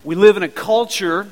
We live in a culture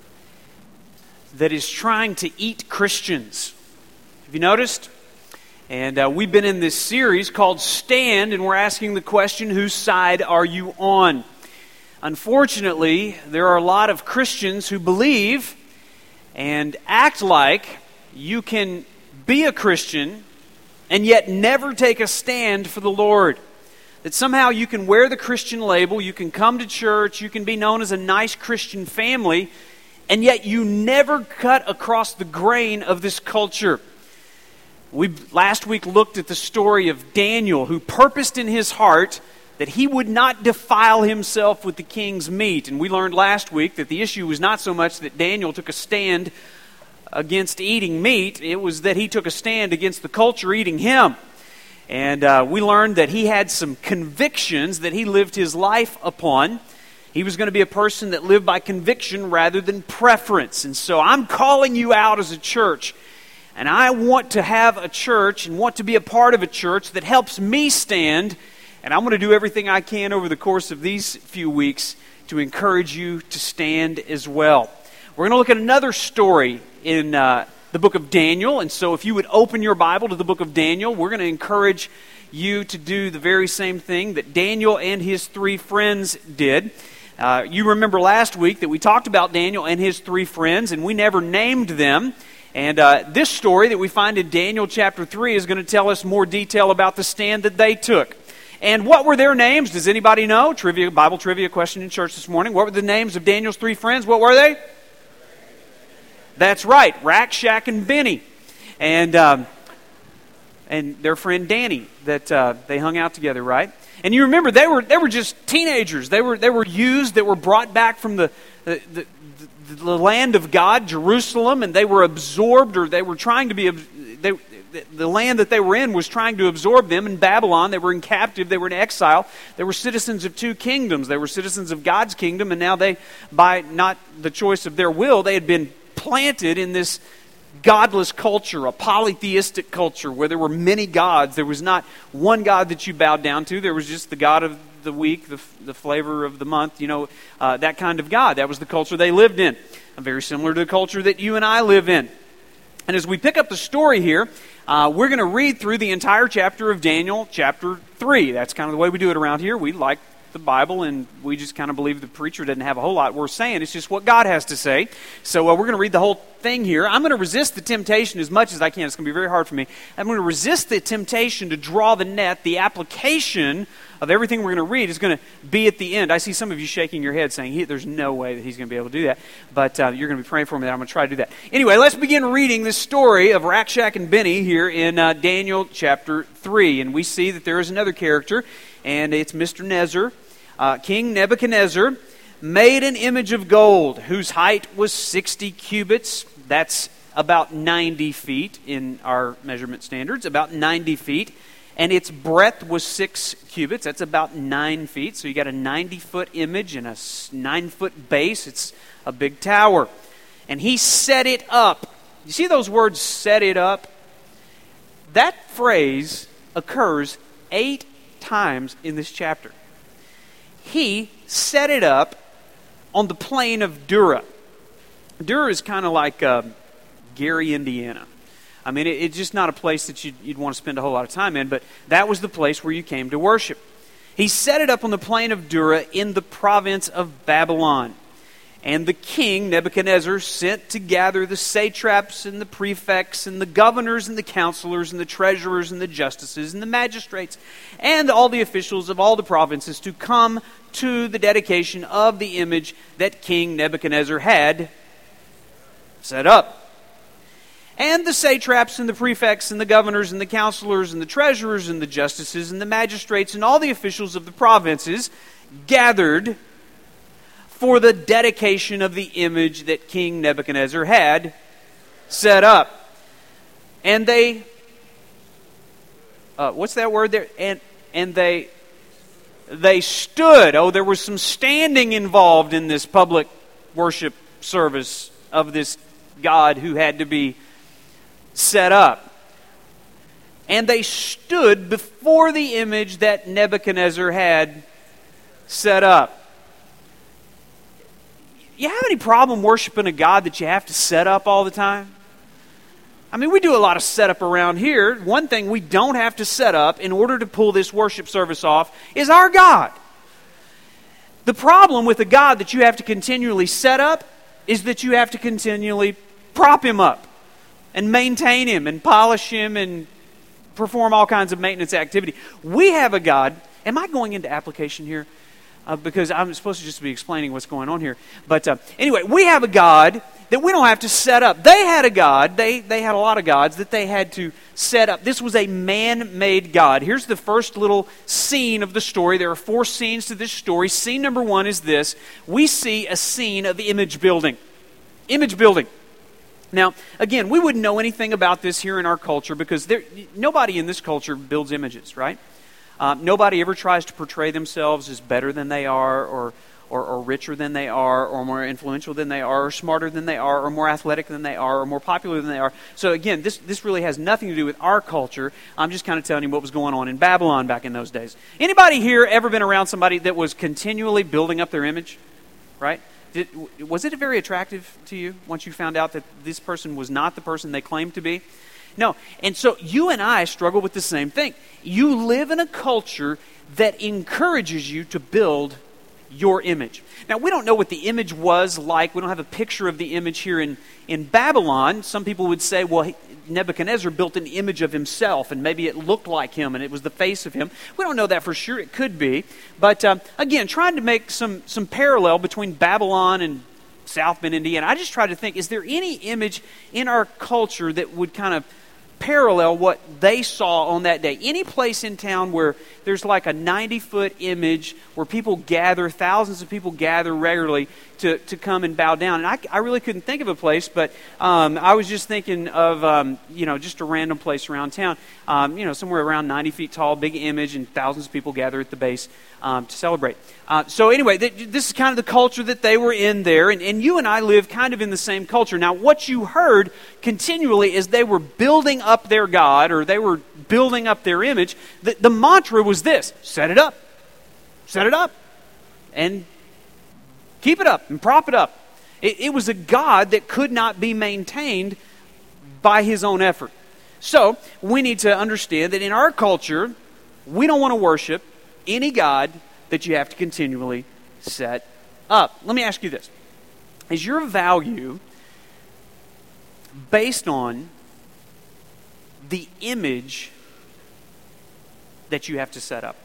that is trying to eat Christians. Have you noticed? And we've been in this series called Stand, and we're asking the question, whose side are you on? Unfortunately, there are a lot of Christians who believe and act like you can be a Christian and yet never take a stand for the Lord. That somehow you can wear the Christian label, you can come to church, you can be known as a nice Christian family, and yet you never cut across the grain of this culture. We last week looked at the story of Daniel, who purposed in his heart that he would not defile himself with the king's meat. And we learned last week that the issue was not so much that Daniel took a stand against eating meat, it was that he took a stand against the culture eating him. And we learned that he had some convictions that he lived his life upon. He was going to be a person that lived by conviction rather than preference. And so I'm calling you out as a church. And I want to have a church and want to be a part of a church that helps me stand. And I'm going to do everything I can over the course of these few weeks to encourage you to stand as well. We're going to look at another story in the book of Daniel. And so if you would open your Bible to the book of Daniel, we're going to encourage you to do the very same thing that Daniel and his three friends did. You remember last week that we talked about Daniel and his three friends, and we never named them. And this story that we find in Daniel chapter 3 is going to tell us more detail about the stand that they took. And what were their names? Does anybody know? Bible trivia question in church this morning. What were the names of Daniel's three friends? What were they? That's right, Rakshak and Benny. And their friend Danny, that they hung out together, right? And you remember they were just teenagers. They were used, that were brought back from the land of God, Jerusalem, and they were absorbed, or they were trying to be. The land that they were in was trying to absorb them in Babylon. They were in captive. They were in exile. They were citizens of two kingdoms. They were citizens of God's kingdom, and now they, by not the choice of their will, they had been planted in this godless culture, a polytheistic culture where there were many gods. There was not one God that you bowed down to. There was just the God of the week, the flavor of the month, that kind of God. That was the culture they lived in. Very similar to the culture that you and I live in. And as we pick up the story here, we're going to read through the entire chapter of Daniel, chapter 3. That's kind of the way we do it around here. We like the Bible, and we just kind of believe the preacher doesn't have a whole lot worth saying. It's just what God has to say. So we're going to read the whole thing here. I'm going to resist the temptation as much as I can. It's going to be very hard for me. I'm going to resist the temptation to draw the net. The application of everything we're going to read is going to be at the end. I see some of you shaking your head saying, there's no way that he's going to be able to do that. But you're going to be praying for me that I'm going to try to do that. Anyway, let's begin reading the story of Rakshak and Benny here in Daniel chapter 3. And we see that there is another character, and it's Mr. Nezer. King Nebuchadnezzar made an image of gold whose height was 60 cubits. That's about 90 feet in our measurement standards, about 90 feet. And its breadth was 6 cubits. That's about 9 feet. So you got a 90-foot image and a 9-foot base. It's a big tower. And he set it up. You see those words, set it up? That phrase occurs 8 times in this chapter. He set it up on the plain of Dura. Dura is kind of like Gary, Indiana. I mean, it's just not a place that you'd want to spend a whole lot of time in, but that was the place where you came to worship. He set it up on the plain of Dura in the province of Babylon. And the king, Nebuchadnezzar, sent to gather the satraps and the prefects and the governors and the counselors and the treasurers and the justices and the magistrates and all the officials of all the provinces to come to the dedication of the image that King Nebuchadnezzar had set up. And the satraps and the prefects and the governors and the counselors and the treasurers and the justices and the magistrates and all the officials of the provinces gathered for the dedication of the image that King Nebuchadnezzar had set up. And they, what's that word there? And they stood. Oh, there was some standing involved in this public worship service of this God who had to be set up. And they stood before the image that Nebuchadnezzar had set up. you have any problem worshiping a God that you have to set up all the time? I mean, we do a lot of setup around here. One thing we don't have to set up in order to pull this worship service off is our God. The problem with a God that you have to continually set up is that you have to continually prop him up and maintain him and polish him and perform all kinds of maintenance activity. We have a God. Am I going into application here? Because I'm supposed to just be explaining what's going on here. But anyway, we have a God that we don't have to set up. They had a God. They had a lot of gods that they had to set up. This was a man-made God. Here's the first little scene of the story. There are 4 scenes to this story. Scene number 1 is this. We see a scene of image building. Image building. Now, again, we wouldn't know anything about this here in our culture because nobody in this culture builds images, right? Nobody ever tries to portray themselves as better than they are or richer than they are or more influential than they are or smarter than they are or more athletic than they are or more popular than they are. So again, this really has nothing to do with our culture. I'm just kind of telling you what was going on in Babylon back in those days. Anybody here ever been around somebody that was continually building up their image? Right? Was it very attractive to you once you found out that this person was not the person they claimed to be? No. And so you and I struggle with the same thing. You live in a culture that encourages you to build your image. Now, we don't know what the image was like. We don't have a picture of the image here in Babylon. Some people would say, well, Nebuchadnezzar built an image of himself, and maybe it looked like him, and it was the face of him. We don't know that for sure. It could be. But again, trying to make some parallel between Babylon and South Bend, Indiana, I just tried to think, is there any image in our culture that would kind of parallel what they saw on that day? Any place in town where there's like a 90-foot image where people gather, thousands of people gather regularly to come and bow down. And I really couldn't think of a place, but I was just thinking of, just a random place around town, somewhere around 90 feet tall, big image, and thousands of people gather at the base to celebrate. So anyway, this is kind of the culture that they were in there, and you and I live kind of in the same culture. Now, what you heard continually is they were building up their God, or they were building up their image. The mantra was this: set it up, and keep it up, and prop it up. It was a God that could not be maintained by his own effort. So, we need to understand that in our culture, we don't want to worship any God that you have to continually set up. Let me ask you this. Is your value based on the image that you have to set up?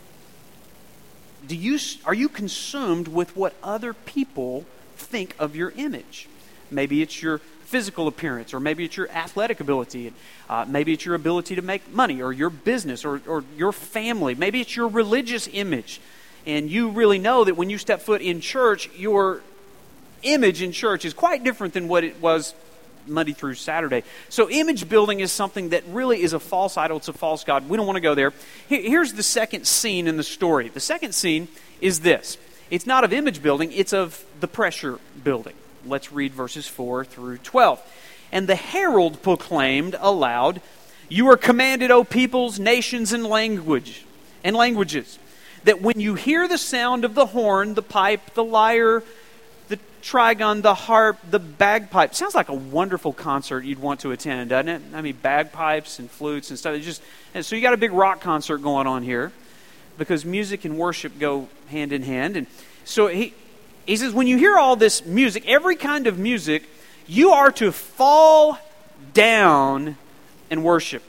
Are you consumed with what other people think of your image? Maybe it's your physical appearance, or maybe it's your athletic ability, maybe it's your ability to make money, or your business, or your family. Maybe it's your religious image, and you really know that when you step foot in church, your image in church is quite different than what it was Monday through Saturday. So image building is something that really is a false idol. It's a false god. We don't want to go there. Here's the second scene in the story. The second scene is this. It's not of image building. It's of the pressure building. Let's read verses 4 through 12. And the herald proclaimed aloud, "You are commanded, O peoples, nations, and languages, that when you hear the sound of the horn, the pipe, the lyre, the trigon, the harp, the bagpipe." Sounds like a wonderful concert you'd want to attend, doesn't it? I mean, bagpipes and flutes and stuff. And so you got a big rock concert going on here, because music and worship go hand in hand. And so he says, when you hear all this music, every kind of music, you are to fall down and worship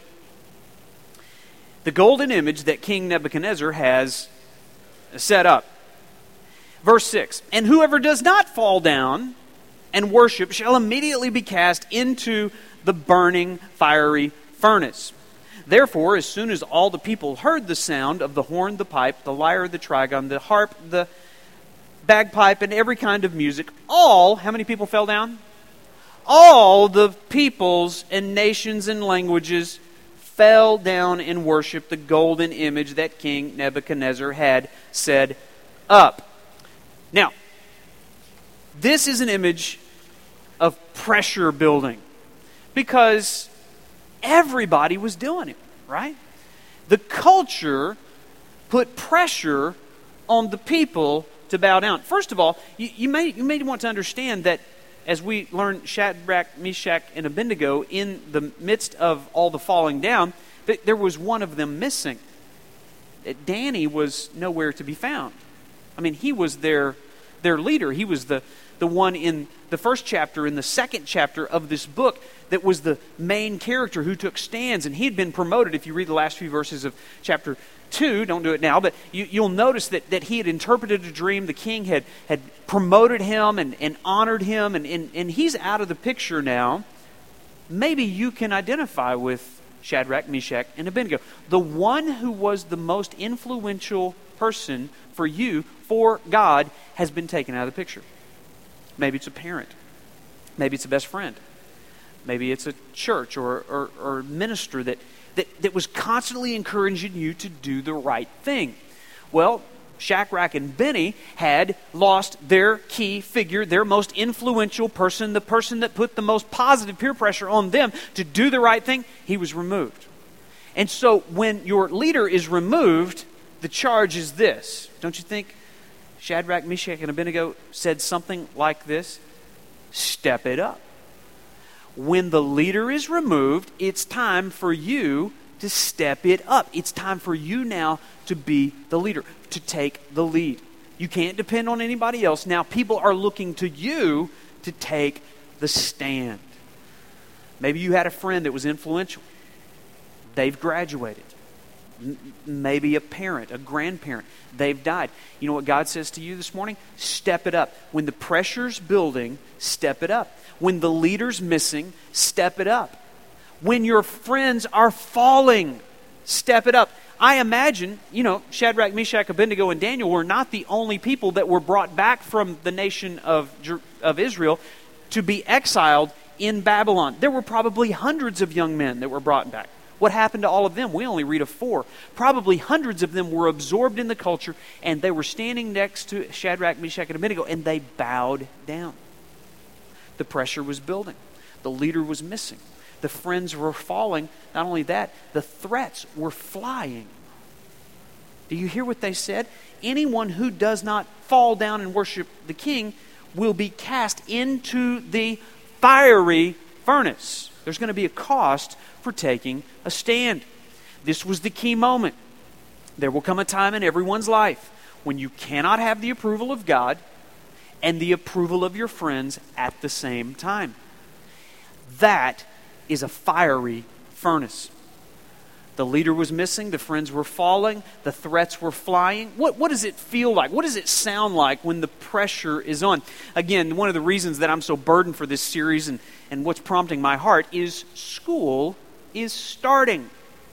the golden image that King Nebuchadnezzar has set up. Verse 6, "And whoever does not fall down and worship shall immediately be cast into the burning fiery furnace. Therefore, as soon as all the people heard the sound of the horn, the pipe, the lyre, the trigon, the harp, the bagpipe, and every kind of music, how many people fell down? All the peoples and nations and languages fell down and worshiped the golden image that King Nebuchadnezzar had set up." Now, this is an image of pressure building, because everybody was doing it, right? The culture put pressure on the people to bow down. First of all, you may want to understand that as we learn Shadrach, Meshach, and Abednego, in the midst of all the falling down, that there was one of them missing. Danny was nowhere to be found. I mean, he was their leader. He was the one in the first chapter, in the second chapter of this book, that was the main character who took stands, and he'd been promoted. If you read the last few verses of chapter 2, don't do it now, but you'll notice that he had interpreted a dream. The king had promoted him and honored him, and he's out of the picture now. Maybe you can identify with Shadrach, Meshach, and Abednego. The one who was the most influential person for you, for God, has been taken out of the picture. Maybe it's a parent. Maybe it's a best friend. Maybe it's a church or a minister that was constantly encouraging you to do the right thing. Well, Shadrach and Benny had lost their key figure, their most influential person, the person that put the most positive peer pressure on them to do the right thing. He was removed. And so when your leader is removed, the charge is this. Don't you think Shadrach, Meshach, and Abednego said something like this? Step it up. When the leader is removed, it's time for you to step it up. It's time for you now to be the leader, to take the lead. You can't depend on anybody else. Now people are looking to you to take the stand. Maybe you had a friend that was influential. They've graduated. Maybe a parent, a grandparent, they've died. You know what God says to you this morning? Step it up. When the pressure's building, step it up. When the leader's missing, step it up. When your friends are falling, step it up. I imagine, Shadrach, Meshach, Abednego, and Daniel were not the only people that were brought back from the nation of Israel to be exiled in Babylon. There were probably hundreds of young men that were brought back. What happened to all of them? We only read of 4. Probably hundreds of them were absorbed in the culture, and they were standing next to Shadrach, Meshach, and Abednego, and they bowed down. The pressure was building. The leader was missing. The friends were falling. Not only that, the threats were flying. Do you hear what they said? Anyone who does not fall down and worship the king will be cast into the fiery furnace. There's going to be a cost for taking a stand. This was the key moment. There will come a time in everyone's life when you cannot have the approval of God and the approval of your friends at the same time. That is a fiery furnace. The leader was missing, the friends were falling, the threats were flying. What does it feel like? What does it sound like when the pressure is on? Again, one of the reasons that I'm so burdened for this series and what's prompting my heart is school is starting.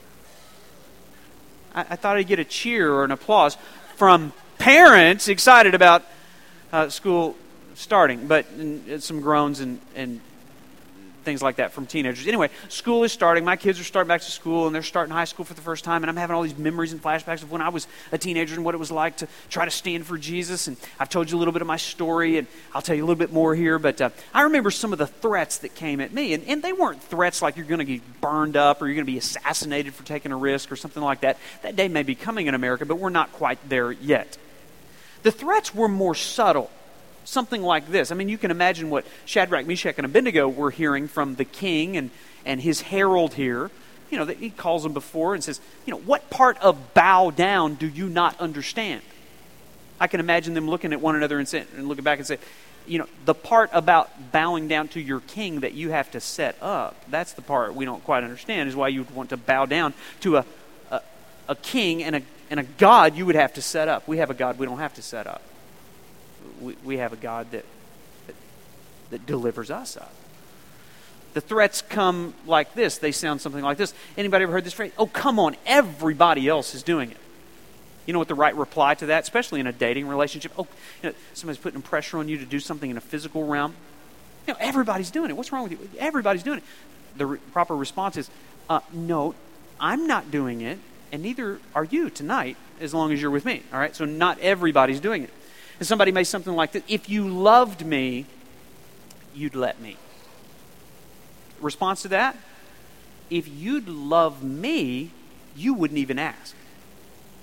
I thought I'd get a cheer or an applause from parents excited about school starting, but some groans and things like that from teenagers. Anyway, school is starting. My kids are starting back to school, and they're starting high school for the first time, and I'm having all these memories and flashbacks of when I was a teenager and what it was like to try to stand for Jesus. And I've told you a little bit of my story, and I'll tell you a little bit more here, but I remember some of the threats that came at me, and they weren't threats like you're going to get burned up or you're going to be assassinated for taking a risk or something like that. That day may be coming in America, but we're not quite there yet. The threats were more subtle. Something like this. I mean, you can imagine what Shadrach, Meshach, and Abednego were hearing from the king and his herald here. He calls them before and says, what part of bow down do you not understand? I can imagine them looking at one another and looking back and say, the part about bowing down to your king that you have to set up, that's the part we don't quite understand, is why you would want to bow down to a king and a God you would have to set up. We have a God we don't have to set up. We have a God that delivers us up. The threats come like this. They sound something like this. Anybody ever heard this phrase? Oh, come on, everybody else is doing it. You know what the right reply to that, especially in a dating relationship? Oh, somebody's putting pressure on you to do something in a physical realm. Everybody's doing it. What's wrong with you? Everybody's doing it. The proper response is, no, I'm not doing it, and neither are you tonight, as long as you're with me. All right? So not everybody's doing it. And somebody may say something like this: if you loved me, you'd let me. Response to that: if you'd love me, you wouldn't even ask.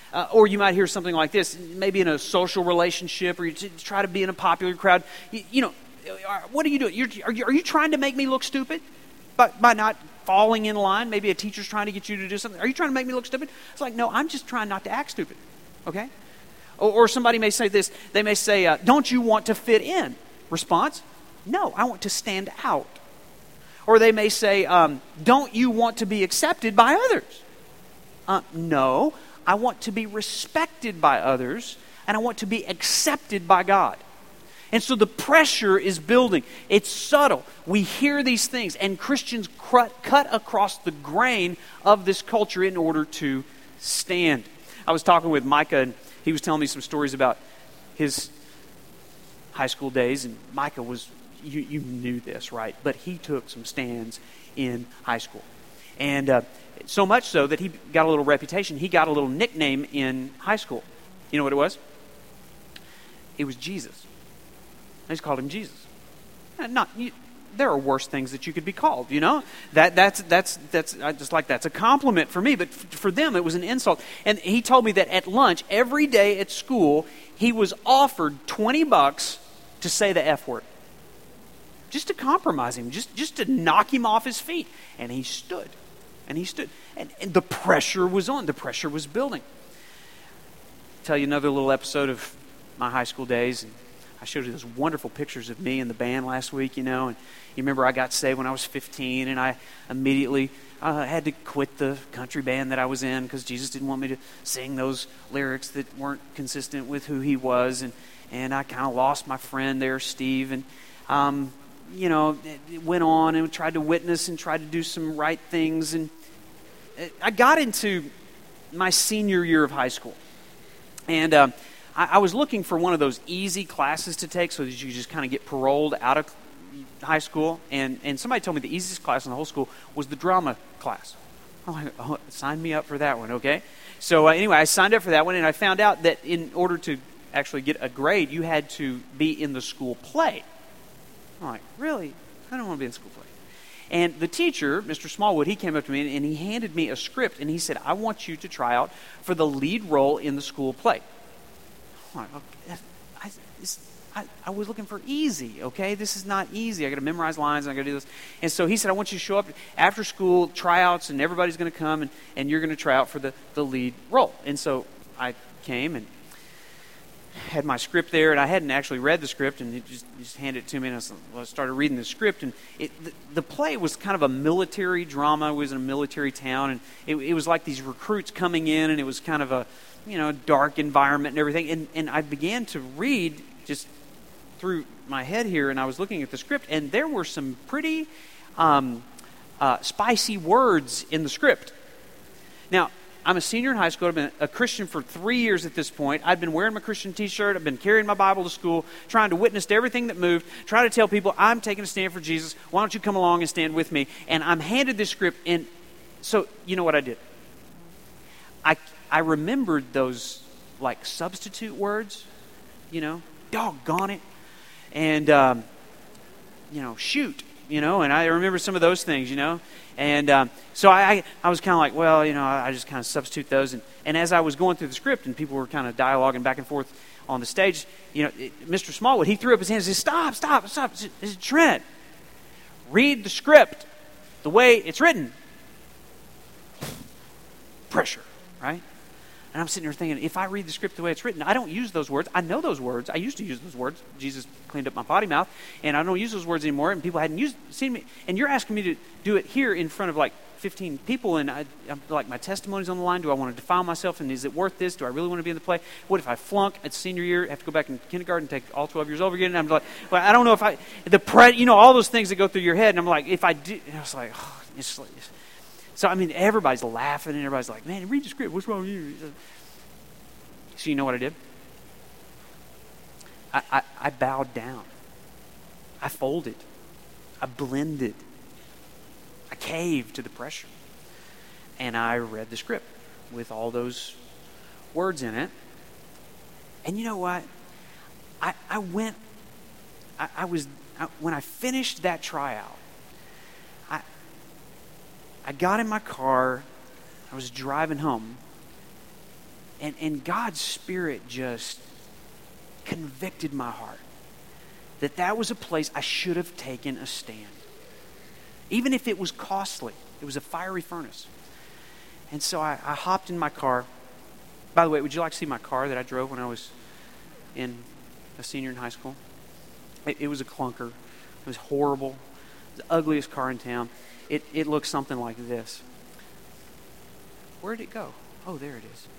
Or you might hear something like this, maybe in a social relationship, or you try to be in a popular crowd. What are you doing? Are you trying to make me look stupid by not falling in line? Maybe a teacher's trying to get you to do something. Are you trying to make me look stupid? It's like, no, I'm just trying not to act stupid, okay? Or somebody may say this. They may say, don't you want to fit in? Response, no, I want to stand out. Or they may say, don't you want to be accepted by others? No, I want to be respected by others, and I want to be accepted by God. And so the pressure is building. It's subtle. We hear these things, and Christians cut across the grain of this culture in order to stand. I was talking with Micah, and he was telling me some stories about his high school days, and Micah was, you knew this, right? But he took some stands in high school. And so much so that he got a little reputation. He got a little nickname in high school. You know what it was? It was Jesus. They just called him Jesus. There are worse things that you could be called, you know? That's I just like that's a compliment for me, but for them it was an insult. And he told me that at lunch, every day at school, he was offered $20 to say the F word. Just to compromise him, just to knock him off his feet. And he stood. And he stood. And the pressure was on. The pressure was building. I'll tell you another little episode of my high school days. And I showed you those wonderful pictures of me and the band last week, you know. And you remember I got saved when I was 15, and I immediately had to quit the country band that I was in because Jesus didn't want me to sing those lyrics that weren't consistent with who he was. And I kind of lost my friend there, Steve. And it went on and tried to witness and tried to do some right things. And I got into my senior year of high school. And I was looking for one of those easy classes to take so that you just kind of get paroled out of high school. And somebody told me the easiest class in the whole school was the drama class. I'm like, oh, sign me up for that one, okay? So anyway, I signed up for that one, and I found out that in order to actually get a grade, you had to be in the school play. I'm like, really? I don't want to be in school play. And the teacher, Mr. Smallwood, he came up to me and he handed me a script, and he said, I want you to try out for the lead role in the school play. I'm like, okay, I was looking for easy, okay? This is not easy. I got to memorize lines, and I got to do this. And so he said, I want you to show up after school, tryouts, and everybody's going to come, and you're going to try out for the lead role. And so I came and had my script there, and I hadn't actually read the script, and he just handed it to me, and I started reading the script, and the play was kind of a military drama. It was in a military town, and it was like these recruits coming in, and it was kind of a dark environment and everything, and I began to read just through my head here, and I was looking at the script, and there were some pretty spicy words in the script. Now, I'm a senior in high school. I've been a Christian for 3 years at this point. I've been wearing my Christian t-shirt. I've been carrying my Bible to school, trying to witness to everything that moved, trying to tell people, I'm taking a stand for Jesus. Why don't you come along and stand with me? And I'm handed this script, and so you know what I did? I remembered those, like, substitute words, doggone it, and, shoot, and I remember some of those things, And so I was kind of like, well, I just kind of substitute those. And as I was going through the script and people were kind of dialoguing back and forth on the stage, Mr. Smallwood, he threw up his hands and said, stop. I said, Trent, read the script the way it's written. Pressure, right? And I'm sitting there thinking, if I read the script the way it's written, I don't use those words. I know those words. I used to use those words. Jesus cleaned up my potty mouth, and I don't use those words anymore, and people hadn't seen me. And you're asking me to do it here in front of like 15 people, and I'm like, my testimony's on the line. Do I want to defile myself, and is it worth this? Do I really want to be in the play? What if I flunk at senior year, have to go back in kindergarten, take all 12 years over again? And I'm like, well, I don't know if all those things that go through your head, and I'm like, if I do, and I was like, oh, it's like, so, everybody's laughing, and everybody's like, man, read the script. What's wrong with you? So you know what I did? I bowed down. I folded. I blended. I caved to the pressure. And I read the script with all those words in it. And you know what? When I finished that tryout, I got in my car, I was driving home, And God's Spirit just convicted my heart that was a place I should have taken a stand. Even if it was costly. It was a fiery furnace. And so I hopped in my car. By the way, would you like to see my car that I drove when I was a senior in high school? It was a clunker. It was horrible. It was the ugliest car in town. It looked something like this. Where did it go? Oh, there it is.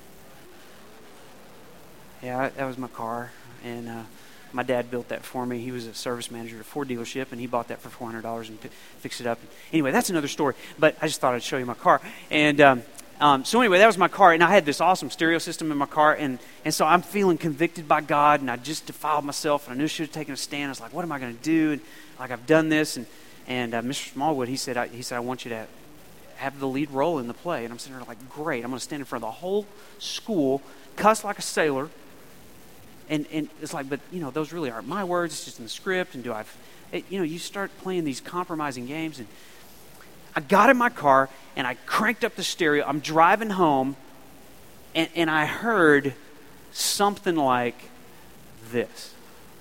Yeah, that was my car. And my dad built that for me. He was a service manager at a Ford dealership, and he bought that for $400 and fixed it up. Anyway, that's another story. But I just thought I'd show you my car. And so anyway, that was my car, and I had this awesome stereo system in my car, and so I'm feeling convicted by God, and I just defiled myself, and I knew I should have taken a stand. I was like, what am I going to do? And like, I've done this, and Mr. Smallwood, he said, I want you to have the lead role in the play. And I'm sitting there like, great, I'm going to stand in front of the whole school, cuss like a sailor. And it's like, but, those really aren't my words. It's just in the script. And you start playing these compromising games. And I got in my car, and I cranked up the stereo. I'm driving home, and I heard something like this.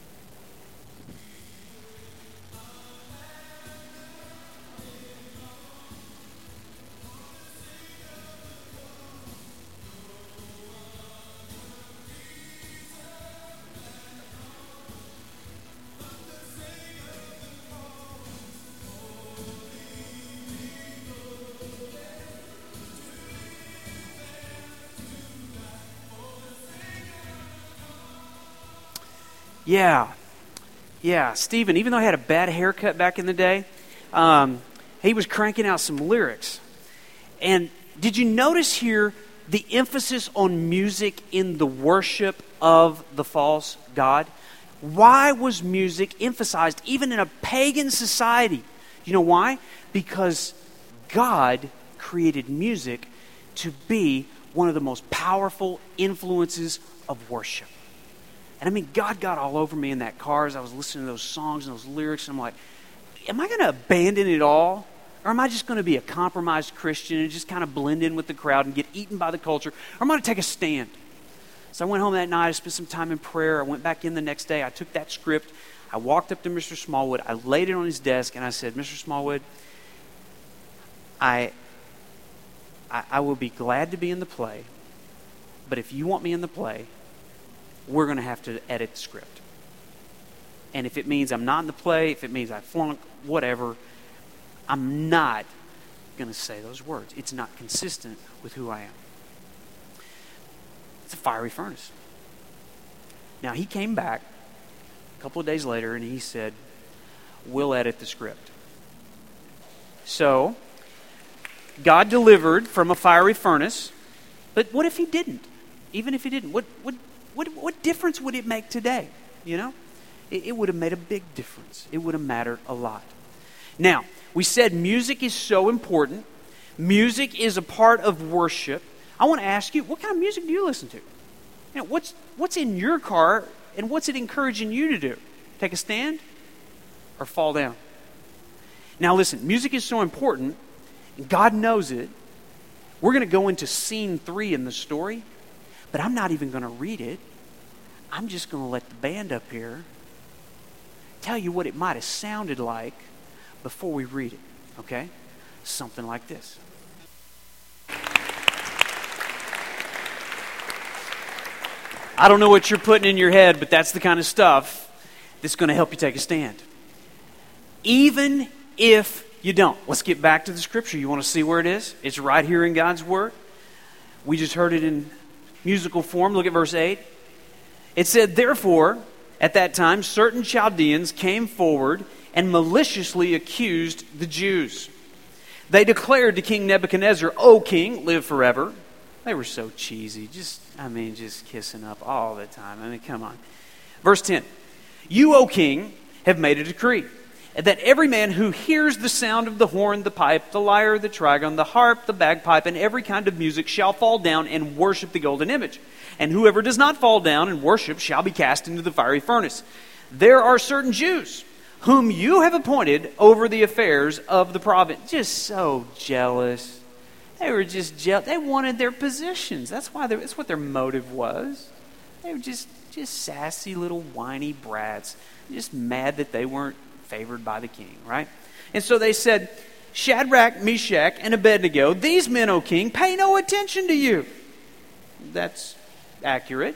Yeah. Stephen, even though I had a bad haircut back in the day, he was cranking out some lyrics. And did you notice here the emphasis on music in the worship of the false god? Why was music emphasized even in a pagan society? You know why? Because God created music to be one of the most powerful influences of worship. And I mean, God got all over me in that car as I was listening to those songs and those lyrics. And I'm like, am I going to abandon it all? Or am I just going to be a compromised Christian and just kind of blend in with the crowd and get eaten by the culture? Or am I going to take a stand? So I went home that night. I spent some time in prayer. I went back in the next day. I took that script. I walked up to Mr. Smallwood. I laid it on his desk, and I said, Mr. Smallwood, I will be glad to be in the play, but if you want me in the play, we're going to have to edit the script. And if it means I'm not in the play, if it means I flunk, whatever, I'm not going to say those words. It's not consistent with who I am. It's a fiery furnace. Now, he came back a couple of days later and he said, we'll edit the script. So, God delivered from a fiery furnace, but what if he didn't? Even if he didn't, what difference would it make today? It would have made a big difference. It would have mattered a lot. Now, we said music is so important. Music is a part of worship. I want to ask you, what kind of music do you listen to? What's in your car, and what's it encouraging you to do? Take a stand or fall down? Now listen, music is so important, and God knows it. We're going to go into scene 3 in the story, but I'm not even going to read it. I'm just going to let the band up here tell you what it might have sounded like before we read it, okay? Something like this. I don't know what you're putting in your head, but that's the kind of stuff that's going to help you take a stand. Even if you don't. Let's get back to the scripture. You want to see where it is? It's right here in God's Word. We just heard it in musical form. Look at verse 8. It said, therefore, at that time, certain Chaldeans came forward and maliciously accused the Jews. They declared to King Nebuchadnezzar, O king, live forever. They were so cheesy, just kissing up all the time. Come on. Verse 10, you, O king, have made a decree that every man who hears the sound of the horn, the pipe, the lyre, the trigon, the harp, the bagpipe, and every kind of music shall fall down and worship the golden image. And whoever does not fall down and worship shall be cast into the fiery furnace. There are certain Jews whom you have appointed over the affairs of the province. Just so jealous. They were just jealous. They wanted their positions. That's what their motive was. They were just sassy little whiny brats, just mad that they weren't favored by the king, right? And so they said, Shadrach, Meshach, and Abednego, these men, O king, pay no attention to you. That's accurate.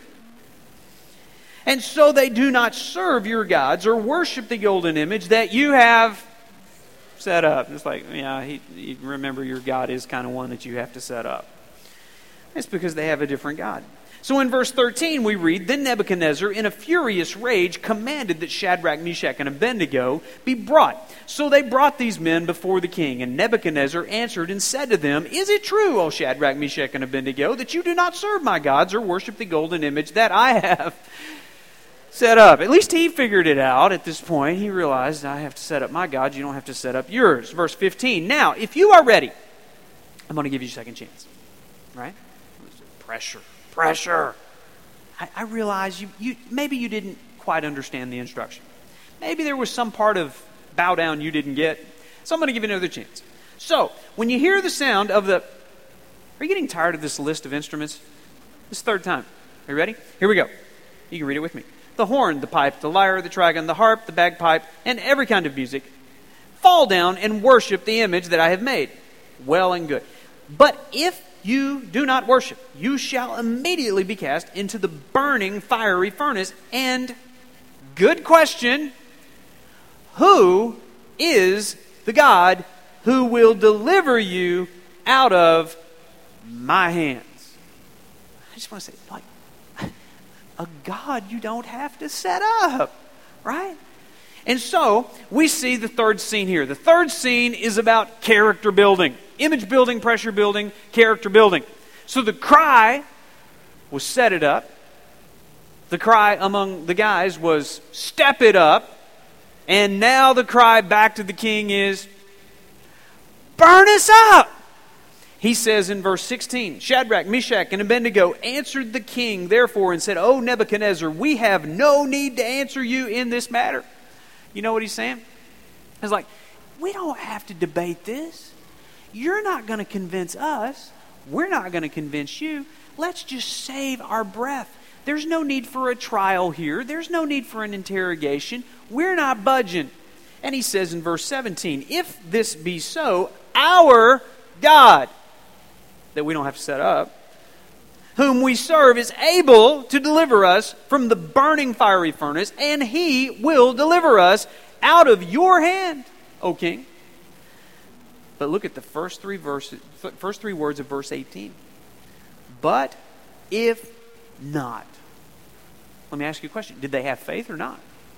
And so they do not serve your gods or worship the golden image that you have set up. It's like, you remember your God is kind of one that you have to set up. It's because they have a different God. So in verse 13 we read, Then Nebuchadnezzar in a furious rage commanded that Shadrach, Meshach, and Abednego be brought. So they brought these men before the king. And Nebuchadnezzar answered and said to them, Is it true, O Shadrach, Meshach, and Abednego, that you do not serve my gods or worship the golden image that I have set up? At least he figured it out at this point. He realized, I have to set up my God. You don't have to set up yours. Verse 15. Now, if you are ready, I'm going to give you a second chance. Right? Pressure. I realize you maybe you didn't quite understand the instruction. Maybe there was some part of bow down you didn't get. So I'm going to give you another chance. So, when you hear the sound of the... Are you getting tired of this list of instruments? This is the third time. Are you ready? Here we go. You can read it with me. The horn, the pipe, the lyre, the trigon, the harp, the bagpipe, and every kind of music, fall down and worship the image that I have made. Well and good. But if you do not worship, you shall immediately be cast into the burning fiery furnace. And, good question, who is the God who will deliver you out of my hands? I just want to say, a God you don't have to set up, right? And so, we see the third scene here. The third scene is about character building. Image building, pressure building, character building. So the cry was set it up. The cry among the guys was step it up. And now the cry back to the king is burn us up. He says in verse 16, Shadrach, Meshach, and Abednego answered the king, therefore, and said, O Nebuchadnezzar, we have no need to answer you in this matter. You know what he's saying? It's like, we don't have to debate this. You're not going to convince us. We're not going to convince you. Let's just save our breath. There's no need for a trial here. There's no need for an interrogation. We're not budging. And he says in verse 17, if this be so, our God, that we don't have to set up, whom we serve is able to deliver us from the burning fiery furnace, and he will deliver us out of your hand, O king. But look at the first three words of verse 18. But if not. Let me ask you a question. Did they have faith or not?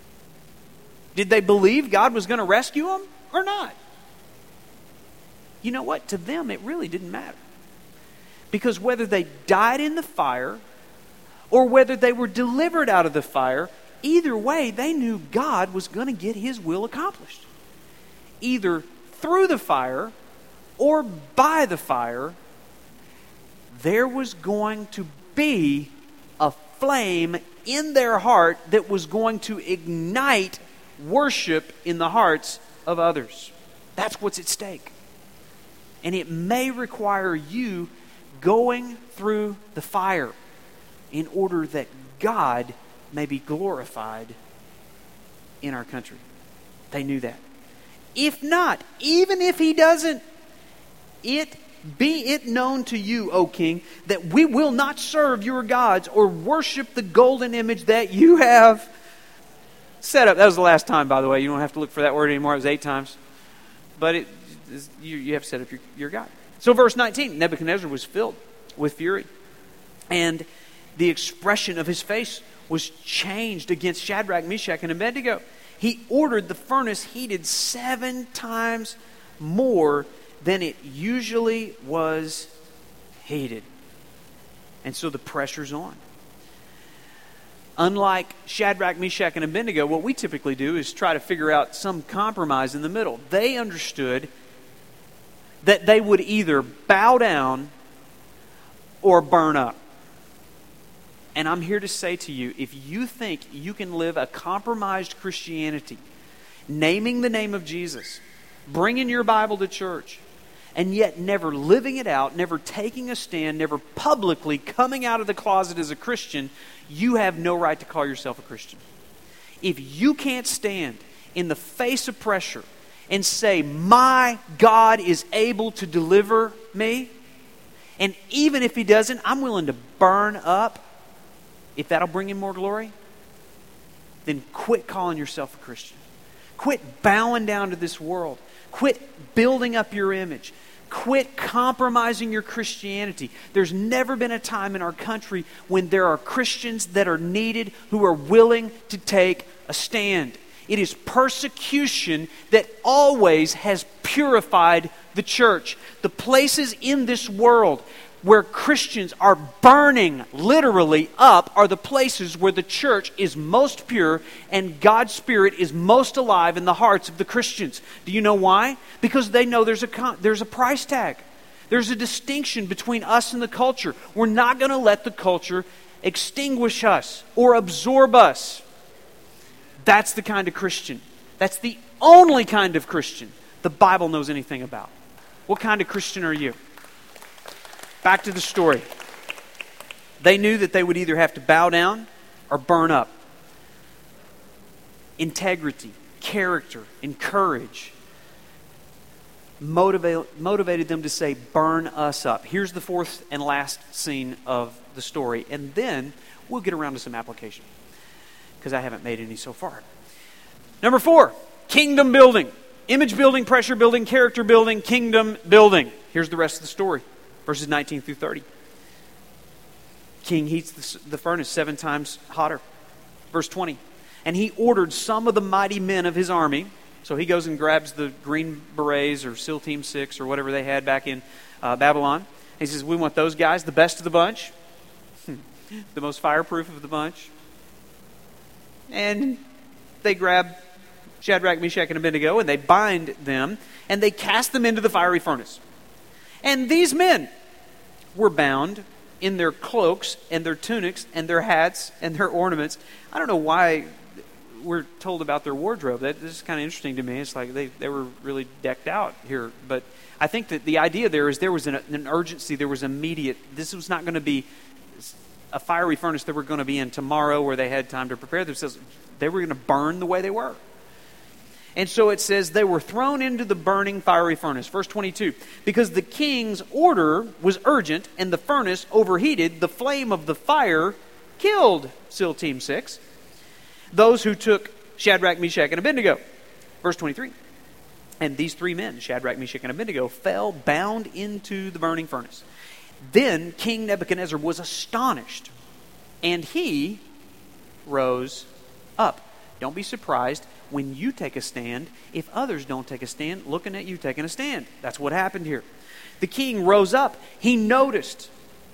Did they believe God was going to rescue them or not? You know what? To them, it really didn't matter. Because whether they died in the fire or whether they were delivered out of the fire, either way, they knew God was going to get his will accomplished. Either through the fire or by the fire, there was going to be a flame in their heart that was going to ignite worship in the hearts of others. That's what's at stake. And it may require you going through the fire in order that God may be glorified in our country. They knew that. If not, even if he doesn't, be it known to you, O king, that we will not serve your gods or worship the golden image that you have set up. That was the last time, by the way. You don't have to look for that word anymore. It was 8 times. But you have to set up your God. So verse 19, Nebuchadnezzar was filled with fury. And the expression of his face was changed against Shadrach, Meshach, and Abednego. He ordered the furnace heated 7 times more than it usually was heated. And so the pressure's on. Unlike Shadrach, Meshach, and Abednego, what we typically do is try to figure out some compromise in the middle. They understood that they would either bow down or burn up. And I'm here to say to you, if you think you can live a compromised Christianity, naming the name of Jesus, bringing your Bible to church, and yet never living it out, never taking a stand, never publicly coming out of the closet as a Christian, you have no right to call yourself a Christian. If you can't stand in the face of pressure and say, my God is able to deliver me, and even if He doesn't, I'm willing to burn up, if that'll bring Him more glory, then quit calling yourself a Christian. Quit bowing down to this world. Quit building up your image. Quit compromising your Christianity. There's never been a time in our country when there are Christians that are needed who are willing to take a stand. It is persecution that always has purified the church. The places in this world where Christians are burning literally up are the places where the church is most pure and God's Spirit is most alive in the hearts of the Christians. Do you know why? Because they know there's a price tag. There's a distinction between us and the culture. We're not going to let the culture extinguish us or absorb us. That's the kind of Christian. That's the only kind of Christian the Bible knows anything about. What kind of Christian are you? Back to the story. They knew that they would either have to bow down or burn up. Integrity, character, and courage motivated them to say, burn us up. Here's the fourth and last scene of the story. And then we'll get around to some application, because I haven't made any so far. Number 4, kingdom building. Image building, pressure building, character building, kingdom building. Here's the rest of the story. Verses 19 through 30. King heats the furnace 7 times hotter. Verse 20. And he ordered some of the mighty men of his army. So he goes and grabs the Green Berets or SEAL Team 6 or whatever they had back in Babylon. He says, we want those guys, the best of the bunch. The most fireproof of the bunch. And they grab Shadrach, Meshach, and Abednego, and they bind them, and they cast them into the fiery furnace. And these men were bound in their cloaks and their tunics and their hats and their ornaments. I don't know why we're told about their wardrobe. This is kind of interesting to me. It's like they were really decked out here. But I think that the idea there is there was an urgency. There was immediate. This was not going to be a fiery furnace they were going to be in tomorrow where they had time to prepare themselves. They were going to burn the way they were. And so it says they were thrown into the burning fiery furnace. Verse 22, because the king's order was urgent and the furnace overheated, the flame of the fire killed SEAL Team 6, those who took Shadrach, Meshach, and Abednego. Verse 23, and these 3 men, Shadrach, Meshach, and Abednego, fell bound into the burning furnace. Then King Nebuchadnezzar was astonished, and he rose up. Don't be surprised when you take a stand if others don't take a stand looking at you taking a stand. That's what happened here. The king rose up. He noticed.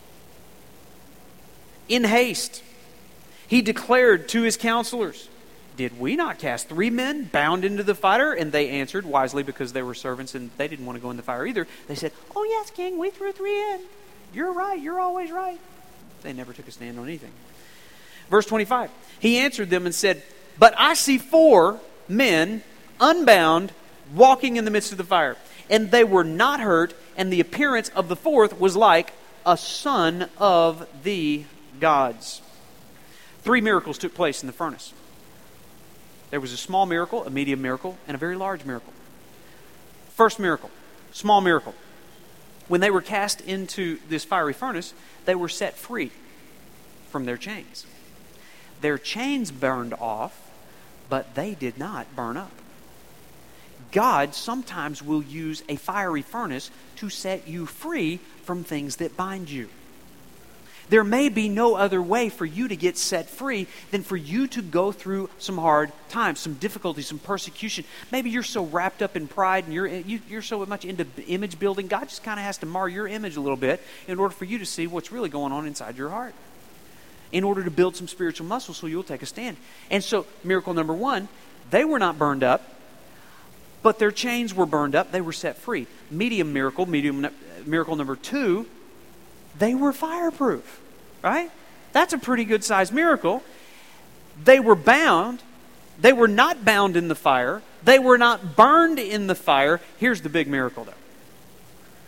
In haste, he declared to his counselors, did we not cast 3 men bound into the fire? And they answered wisely, because they were servants and they didn't want to go in the fire either. They said, oh yes, king, we threw 3 in. You're right. You're always right. They never took a stand on anything. Verse 25, he answered them and said, but I see 4 men unbound walking in the midst of the fire, and they were not hurt, and the appearance of the 4th was like a son of the gods. 3 miracles took place in the furnace. There was a small miracle, a medium miracle, and a very large miracle. First miracle, small miracle. When they were cast into this fiery furnace, they were set free from their chains. Their chains burned off, but they did not burn up. God sometimes will use a fiery furnace to set you free from things that bind you. There may be no other way for you to get set free than for you to go through some hard times, some difficulty, some persecution. Maybe you're so wrapped up in pride and you're so much into image building, God just kind of has to mar your image a little bit in order for you to see what's really going on inside your heart, in order to build some spiritual muscle so you'll take a stand. And so, miracle number 1, they were not burned up, but their chains were burned up. They were set free. Medium miracle number 2, they were fireproof, right? That's a pretty good sized miracle. They were bound. They were not bound in the fire. They were not burned in the fire. Here's the big miracle, though.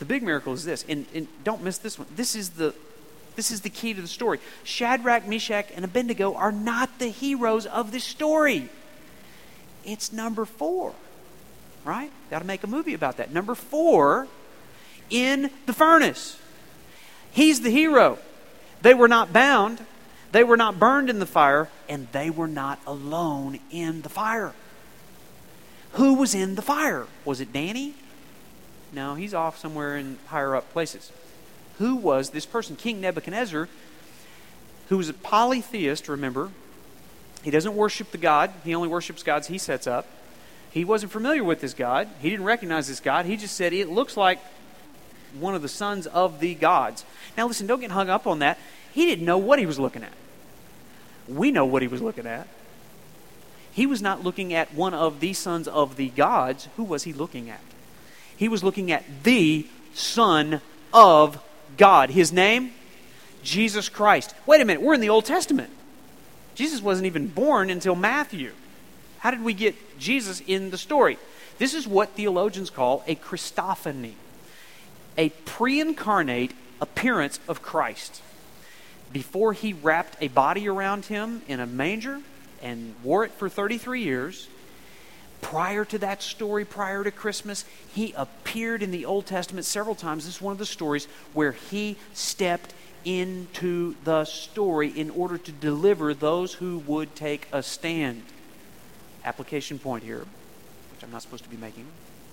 the big miracle is this, and don't miss this one. This is the key to the story. Shadrach, Meshach, and Abednego are not the heroes of this story. It's number 4, right? Got to make a movie about that. Number 4 in the furnace. He's the hero. They were not bound. They were not burned in the fire, and they were not alone in the fire. Who was in the fire? Was it Danny? No, he's off somewhere in higher up places. Who was this person? King Nebuchadnezzar, who was a polytheist, remember. He doesn't worship the God. He only worships gods he sets up. He wasn't familiar with this God. He didn't recognize this God. He just said, it looks like one of the sons of the gods. Now listen, don't get hung up on that. He didn't know what he was looking at. We know what he was looking at. He was not looking at one of the sons of the gods. Who was he looking at? He was looking at the Son of God. His name? Jesus Christ. Wait a minute, we're in the Old Testament. Jesus wasn't even born until Matthew. How did we get Jesus in the story? This is what theologians call a Christophany, a pre-incarnate appearance of Christ. Before he wrapped a body around him in a manger and wore it for 33 years, prior to that story, prior to Christmas, he appeared in the Old Testament several times. This is one of the stories where he stepped into the story in order to deliver those who would take a stand. Application point here, which I'm not supposed to be making.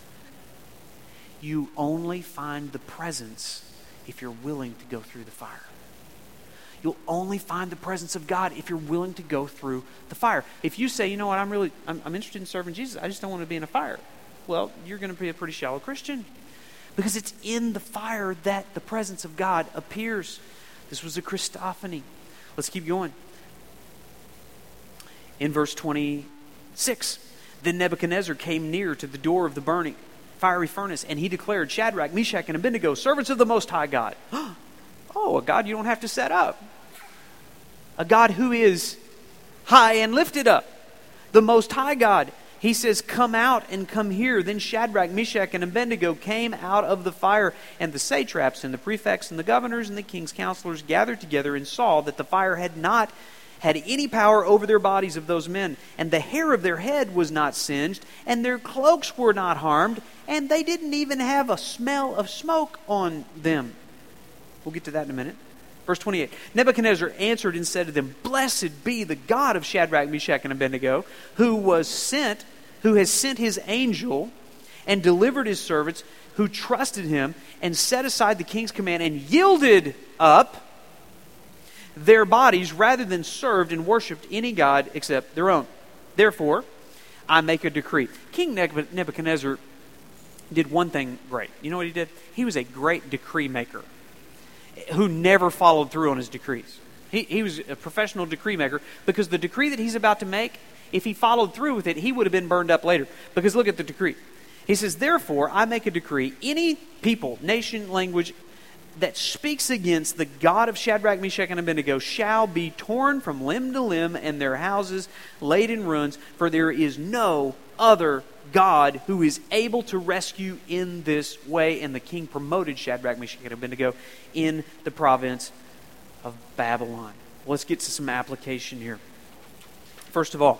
You only find the presence if you're willing to go through the fire. You'll only find the presence of God if you're willing to go through the fire. If you say, you know what, I'm interested in serving Jesus, I just don't want to be in a fire. Well, you're going to be a pretty shallow Christian. Because it's in the fire that the presence of God appears. This was a Christophany. Let's keep going. In verse 26, then Nebuchadnezzar came near to the door of the burning fiery furnace, and he declared, Shadrach, Meshach, and Abednego, servants of the Most High God. Oh, a God you don't have to set up. A God who is high and lifted up. The Most High God. He says, come out and come here. Then Shadrach, Meshach, and Abednego came out of the fire, and the satraps and the prefects and the governors and the king's counselors gathered together and saw that the fire had not had any power over their bodies of those men, and the hair of their head was not singed, and their cloaks were not harmed, and they didn't even have a smell of smoke on them. We'll get to that in a minute. Verse 28, Nebuchadnezzar answered and said to them, Blessed be the God of Shadrach, Meshach, and Abednego, who has sent his angel and delivered his servants who trusted him and set aside the king's command and yielded up their bodies rather than served and worshipped any god except their own. Therefore, I make a decree. King Nebuchadnezzar did one thing great. You know what he did? He was a great decree maker who never followed through on his decrees. He was a professional decree maker because the decree that he's about to make, if he followed through with it, he would have been burned up later. Because look at the decree. He says, Therefore, I make a decree, any people, nation, language, that speaks against the God of Shadrach, Meshach, and Abednego shall be torn from limb to limb and their houses laid in ruins, for there is no other God who is able to rescue in this way. And the king promoted Shadrach, Meshach, and Abednego in the province of Babylon. Let's get to some application here. First of all,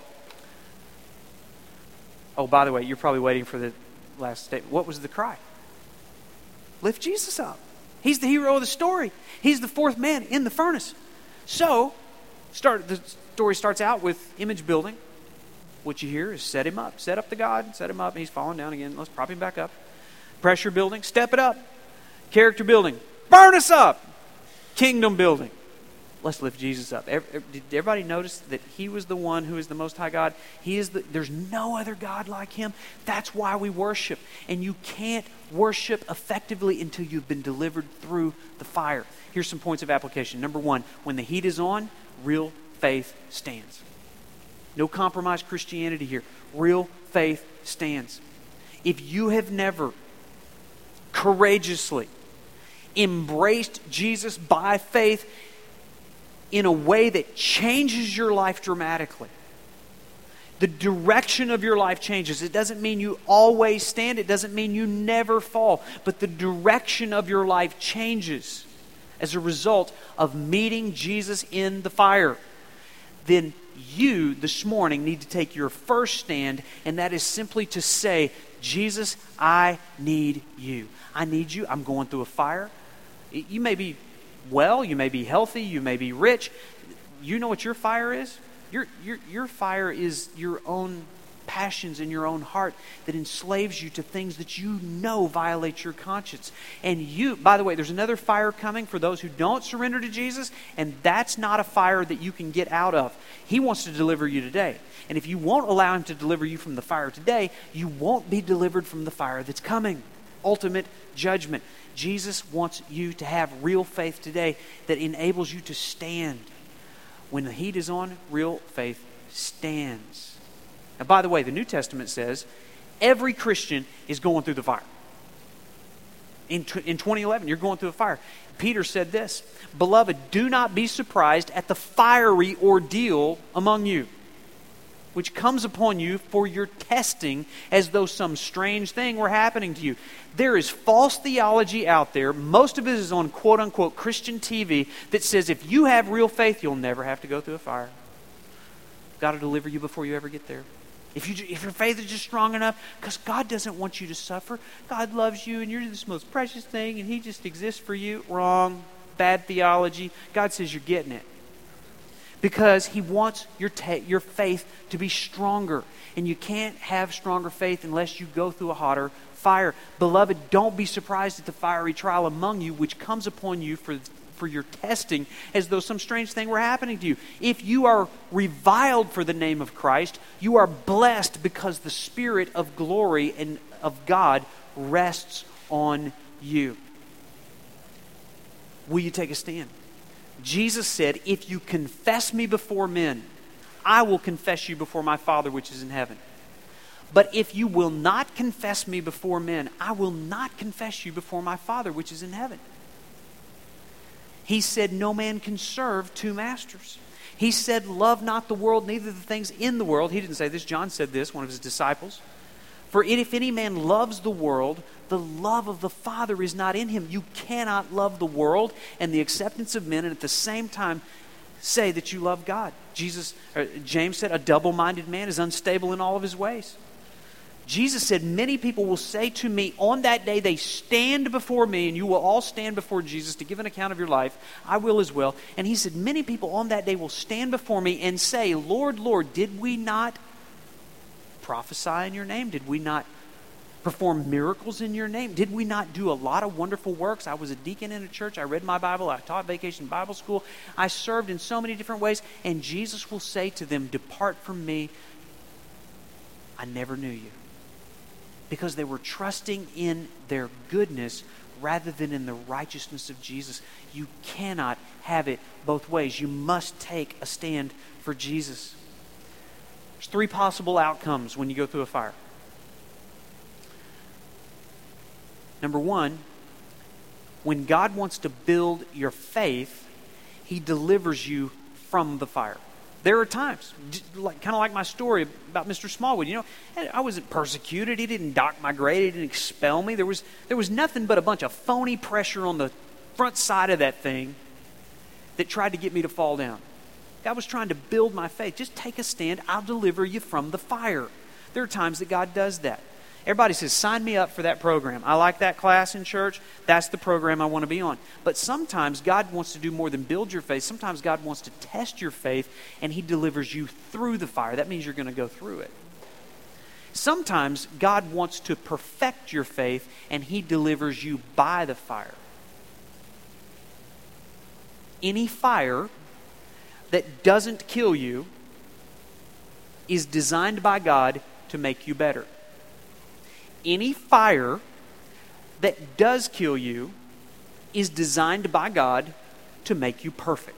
oh, by the way, you're probably waiting for the last statement. What was the cry? Lift Jesus up. He's the hero of the story. He's the fourth man in the furnace. So, the story starts out with image building. What you hear is set him up. Set up the God. Set him up. And he's falling down again. Let's prop him back up. Pressure building. Step it up. Character building. Burn us up. Kingdom building. Let's lift Jesus up. Did everybody notice that he was the one who is the Most High God? There's no other God like him. That's why we worship. And you can't worship effectively until you've been delivered through the fire. Here's some points of application. Number one, when the heat is on, real faith stands. No compromise Christianity here. Real faith stands. If you have never courageously embraced Jesus by faith in a way that changes your life dramatically, The direction of your life changes. It doesn't mean you always stand. It doesn't mean you never fall. But the direction of your life changes as a result of meeting Jesus in the fire. Then you, this morning, need to take your first stand, and that is simply to say, Jesus, I need you. I need you. I'm going through a fire. You may be well, you may be healthy, you may be rich. You know what your fire is? Your fire is your own passions in your own heart that enslaves you to things that you know violate your conscience. And you, by the way, there's another fire coming for those who don't surrender to Jesus, and that's not a fire that you can get out of. He wants to deliver you today. And if you won't allow Him to deliver you from the fire today, you won't be delivered from the fire that's coming. Ultimate judgment. Jesus wants you to have real faith today that enables you to stand. When the heat is on, real faith stands. Now, by the way, the New Testament says every Christian is going through the fire. In 2011, you're going through a fire. Peter said this, "Beloved, do not be surprised at the fiery ordeal among you, which comes upon you for your testing, as though some strange thing were happening to you." There is false theology out there. Most of it is on quote-unquote Christian TV that says if you have real faith, you'll never have to go through a fire. God will deliver you before you ever get there. If your faith is just strong enough, because God doesn't want you to suffer. God loves you and you're this most precious thing and He just exists for you. Wrong. Bad theology. God says you're getting it. Because He wants your faith to be stronger. And you can't have stronger faith unless you go through a hotter fire. Beloved, don't be surprised at the fiery trial among you, which comes upon you for your testing, as though some strange thing were happening to you. If you are reviled for the name of Christ, you are blessed because the Spirit of glory and of God rests on you. Will you take a stand? Jesus said, "If you confess me before men, I will confess you before my Father which is in heaven. But if you will not confess me before men, I will not confess you before my Father which is in heaven." He said, "No man can serve two masters." He said, "Love not the world, neither the things in the world." He didn't say this. John said this, one of His disciples. "For if any man loves the world, the love of the Father is not in him." You cannot love the world and the acceptance of men and at the same time say that you love God. James said, "A double-minded man is unstable in all of his ways." Jesus said, "Many people will say to me on that day," they stand before me, and you will all stand before Jesus to give an account of your life. I will as well. And He said, "Many people on that day will stand before me and say, 'Lord, Lord, did we not prophesy in your name? Did we not perform miracles in your name? Did we not do a lot of wonderful works? I was a deacon in a church. I read my Bible. I taught Vacation Bible School. I served in so many different ways.' And Jesus will say to them, 'Depart from me. I never knew you.'" Because they were trusting in their goodness rather than in the righteousness of Jesus. You cannot have it both ways. You must take a stand for Jesus. There's three possible outcomes when you go through a fire. Number one, when God wants to build your faith, He delivers you from the fire. There are times, kind of like my story about Mr. Smallwood. You know, I wasn't persecuted. He didn't dock my grade. He didn't expel me. There was nothing but a bunch of phony pressure on the front side of that thing that tried to get me to fall down. God was trying to build my faith. Just take a stand. I'll deliver you from the fire. There are times that God does that. Everybody says, "Sign me up for that program. I like that class in church. That's the program I want to be on." But sometimes God wants to do more than build your faith. Sometimes God wants to test your faith, and He delivers you through the fire. That means you're going to go through it. Sometimes God wants to perfect your faith, and He delivers you by the fire. Any fire that doesn't kill you is designed by God to make you better. Any fire that does kill you is designed by God to make you perfect.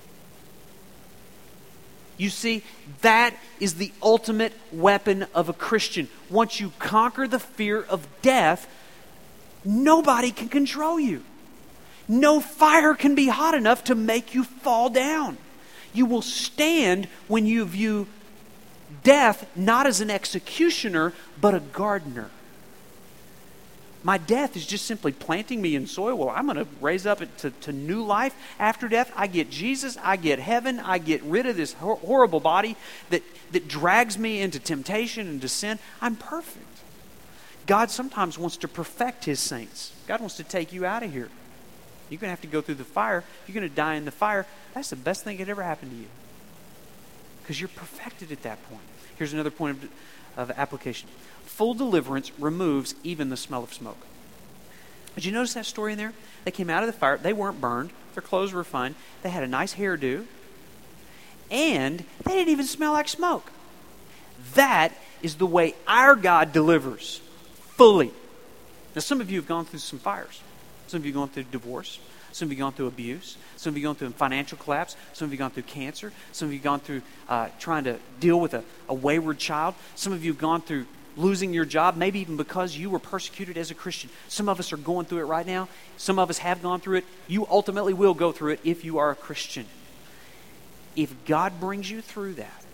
You see, that is the ultimate weapon of a Christian. Once you conquer the fear of death, nobody can control you. No fire can be hot enough to make you fall down. You will stand when you view death not as an executioner, but a gardener. My death is just simply planting me in soil. Well, I'm going to raise up to new life after death. I get Jesus. I get heaven. I get rid of this horrible body that drags me into temptation and to sin. I'm perfect. God sometimes wants to perfect His saints. God wants to take you out of here. You're going to have to go through the fire. You're going to die in the fire. That's the best thing that could ever happen to you, because you're perfected at that point. Here's another point of application. Full deliverance removes even the smell of smoke. Did you notice that story in there? They came out of the fire. They weren't burned. Their clothes were fine. They had a nice hairdo. And they didn't even smell like smoke. That is the way our God delivers. Fully. Now, some of you have gone through some fires. Some of you have gone through divorce. Some of you have gone through abuse. Some of you have gone through financial collapse. Some of you have gone through cancer. Some of you have gone through trying to deal with a wayward child. Some of you have gone through losing your job, maybe even because you were persecuted as a Christian. Some of us are going through it right now. Some of us have gone through it. You ultimately will go through it if you are a Christian. If God brings you through that,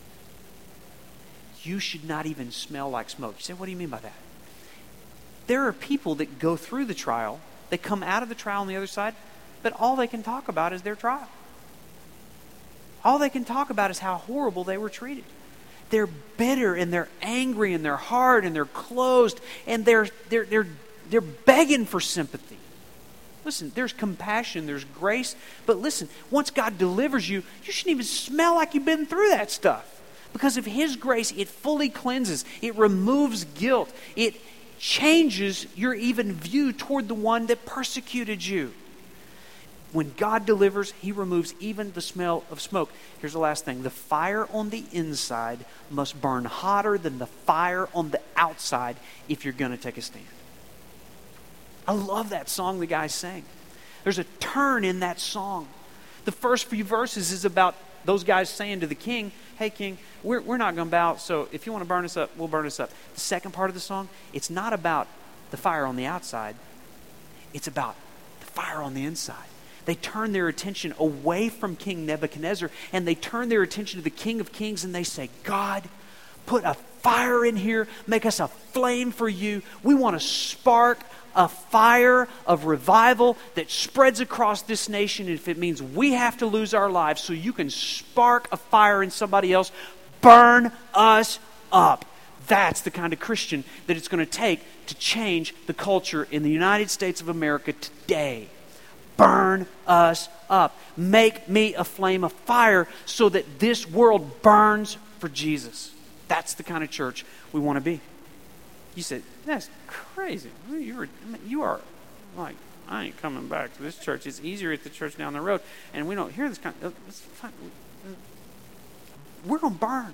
you should not even smell like smoke. You say, what do you mean by that? There are people that go through the trial, they come out of the trial on the other side, but all they can talk about is their trial. All they can talk about is how horrible they were treated. They're bitter and they're angry and they're hard and they're closed and they're begging for sympathy. Listen, there's compassion, there's grace, but listen, once God delivers you, you shouldn't even smell like you've been through that stuff. Because of His grace, it fully cleanses, it removes guilt, it changes your even view toward the one that persecuted you. When God delivers, He removes even the smell of smoke. Here's the last thing. The fire on the inside must burn hotter than the fire on the outside if you're going to take a stand. I love that song the guy sang. There's a turn in that song. The first few verses is about those guys saying to the king, hey, king, we're not going to bow, so if you want to burn us up, we'll burn us up. The second part of the song, it's not about the fire on the outside. It's about the fire on the inside. They turn their attention away from King Nebuchadnezzar and they turn their attention to the King of Kings and they say, God, put a fire in here. Make us a flame for you. We want to spark a fire of revival that spreads across this nation. And if it means we have to lose our lives so you can spark a fire in somebody else, burn us up. That's the kind of Christian that it's going to take to change the culture in the United States of America today. Burn us up. Make me a flame of fire so that this world burns for Jesus. That's the kind of church we want to be. You said, that's crazy. You are like, I ain't coming back to this church. It's easier at the church down the road. And we don't hear this kind of, we're going to burn.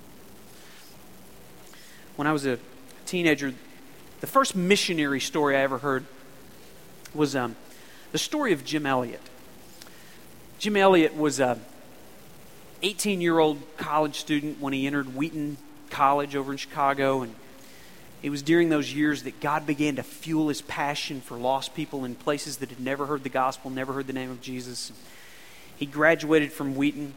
When I was a teenager, the first missionary story I ever heard was the story of Jim Elliot. Jim Elliot was a 18-year-old college student when he entered Wheaton College over in Chicago, and it was during those years that God began to fuel his passion for lost people in places that had never heard the gospel, never heard the name of Jesus. He graduated from Wheaton.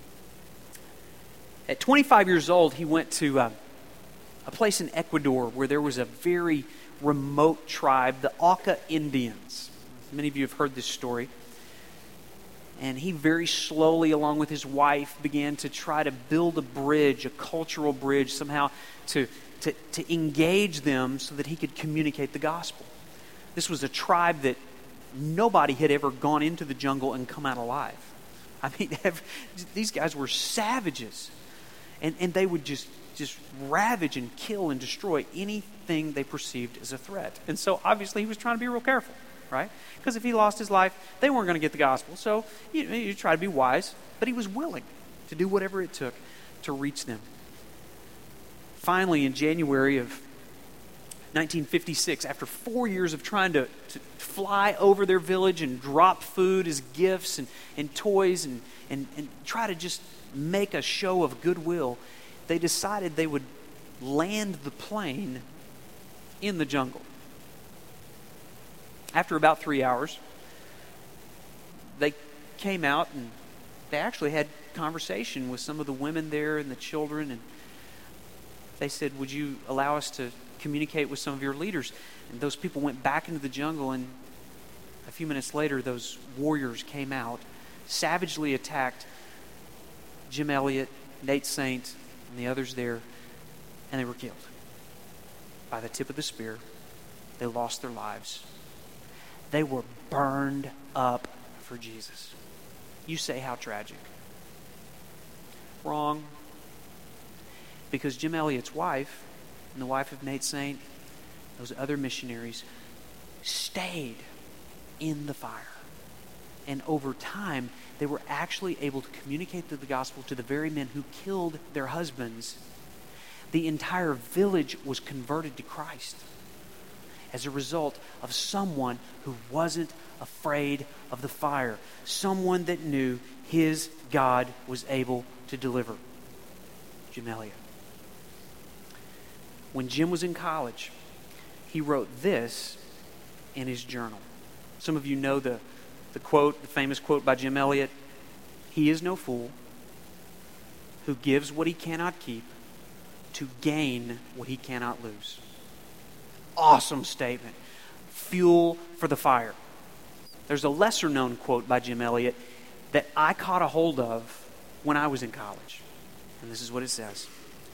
At 25 years old, he went to a place in Ecuador where there was a very remote tribe, the Auca Indians. Many of you have heard this story. And he very slowly, along with his wife, began to try to build a bridge, a cultural bridge, somehow to engage them so that he could communicate the gospel. This was a tribe that nobody had ever gone into the jungle and come out alive. I mean, these guys were savages. And they would just ravage and kill and destroy anything they perceived as a threat. And so obviously he was trying to be real careful, right? Because if he lost his life, they weren't going to get the gospel. So you try to be wise, but he was willing to do whatever it took to reach them. Finally, in January of 1956, after 4 years of trying to fly over their village and drop food as gifts and toys and try to just make a show of goodwill, they decided they would land the plane in the jungle. After about 3 hours, they came out and they actually had conversation with some of the women there and the children, and they said, would you allow us to communicate with some of your leaders? And those people went back into the jungle, and a few minutes later, those warriors came out, savagely attacked Jim Elliot, Nate Saint, and the others there, and they were killed by the tip of the spear. They lost their lives. They were burned up for Jesus. You say, how tragic. Wrong. Because Jim Elliot's wife and the wife of Nate Saint, those other missionaries, stayed in the fire. And over time, they were actually able to communicate the gospel to the very men who killed their husbands. The entire village was converted to Christ as a result of someone who wasn't afraid of the fire. Someone that knew his God was able to deliver. Jim Elliot. When Jim was in college, he wrote this in his journal. Some of you know the quote, the famous quote by Jim Elliot. He is no fool who gives what he cannot keep to gain what he cannot lose. Awesome statement. Fuel for the fire. There's a lesser known quote by Jim Elliot that I caught a hold of when I was in college. And this is what it says.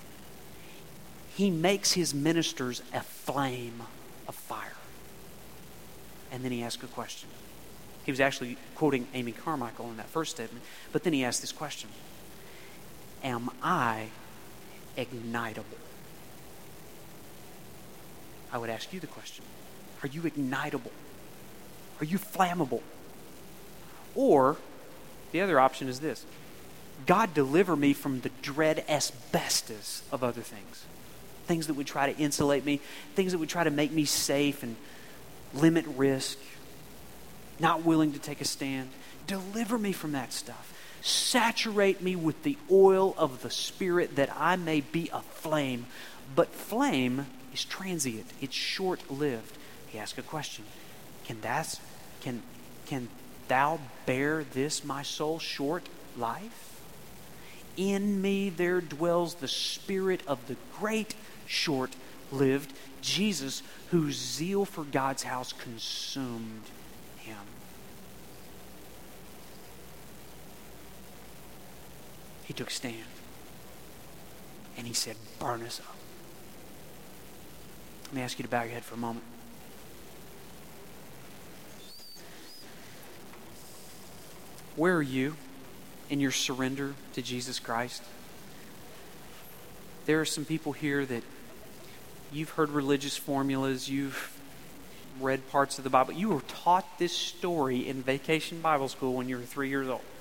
He makes his ministers a flame of fire. And then he asks a question. He was actually quoting Amy Carmichael in that first statement, but then he asked this question. Am I ignitable? I would ask you the question. Are you ignitable? Are you flammable? Or, the other option is this. God, deliver me from the dread asbestos of other things. Things that would try to insulate me. Things that would try to make me safe and limit risk. Not willing to take a stand. Deliver me from that stuff. Saturate me with the oil of the Spirit that I may be a flame. But flame is transient. It's short-lived. He asked a question. Can thou bear this, my soul, short life? In me there dwells the Spirit of the great short-lived Jesus, whose zeal for God's house consumed him. He took a stand. And he said, burn us up. Let me ask you to bow your head for a moment. Where are you in your surrender to Jesus Christ? There are some people here that you've heard religious formulas, you've read parts of the Bible. You were taught this story in Vacation Bible School when you were 3 years old.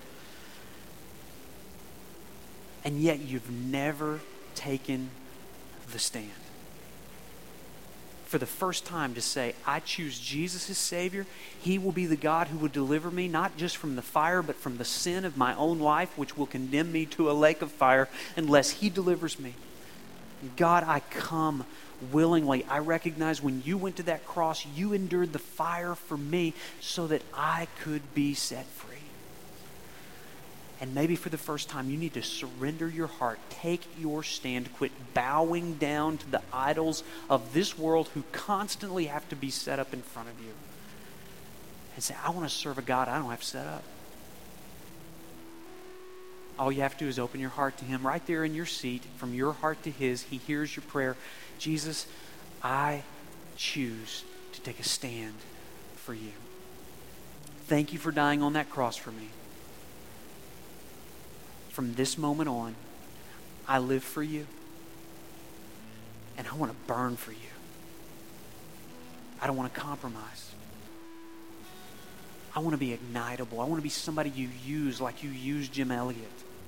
And yet you've never taken the stand. For the first time to say, I choose Jesus as Savior. He will be the God who will deliver me, not just from the fire, but from the sin of my own life, which will condemn me to a lake of fire unless He delivers me. God, I come willingly. I recognize when you went to that cross, you endured the fire for me so that I could be set free. And maybe for the first time, you need to surrender your heart. Take your stand. Quit bowing down to the idols of this world who constantly have to be set up in front of you. And say, I want to serve a God I don't have set up. All you have to do is open your heart to Him right there in your seat, from your heart to His. He hears your prayer. Jesus, I choose to take a stand for you. Thank you for dying on that cross for me. From this moment on, I live for you. And I want to burn for you. I don't want to compromise. I want to be ignitable. I want to be somebody you use like you used Jim Elliot.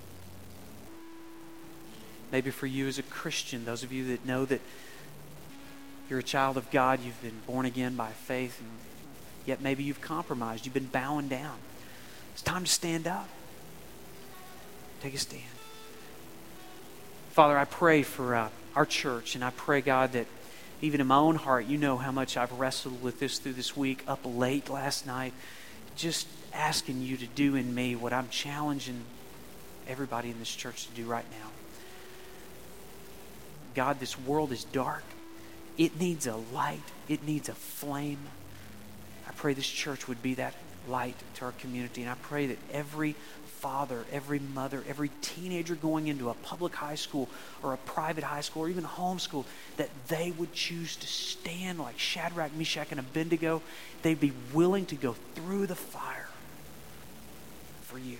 Maybe for you as a Christian, those of you that know that you're a child of God, you've been born again by faith, and yet maybe you've compromised. You've been bowing down. It's time to stand up. Take a stand. Father, I pray for our church, and I pray, God, that even in my own heart, you know how much I've wrestled with this through this week, up late last night, just asking you to do in me what I'm challenging everybody in this church to do right now. God, this world is dark. It needs a light. It needs a flame. I pray this church would be that light to our community. And I pray that every father, every mother, every teenager going into a public high school or a private high school or even homeschool, that they would choose to stand like Shadrach, Meshach, and Abednego. They'd be willing to go through the fire for you.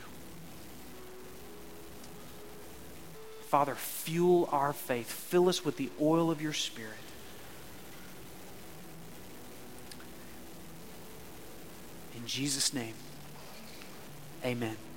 Father, fuel our faith. Fill us with the oil of your Spirit. In Jesus' name, amen.